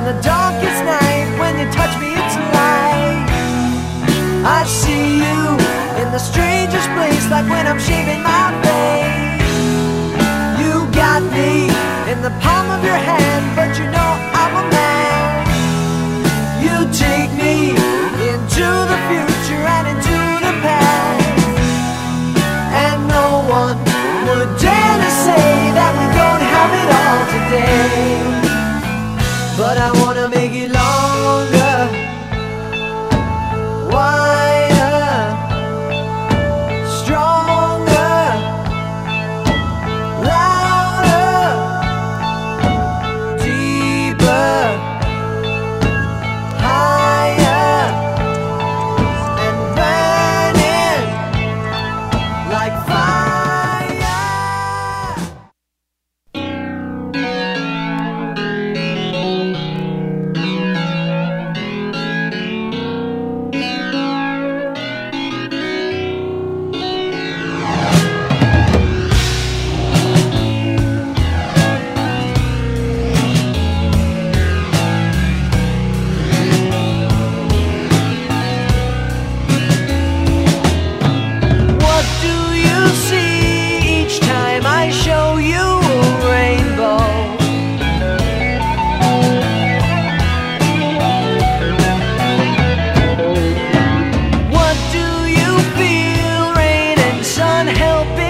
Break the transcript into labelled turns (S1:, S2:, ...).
S1: the darkest night, when you touch me it's a light. I see you in the strangest place, like when I'm shaving my face. You got me in the palm of your hand, but you know I'm a man. You take me into the future and into the past, and no one would dare to say that we don't have it all today. But I wanna make it longer, wider, stronger, louder, deeper, higher, and burning like fire. What do you see each time I show you a rainbow? What do you feel, rain and sun helping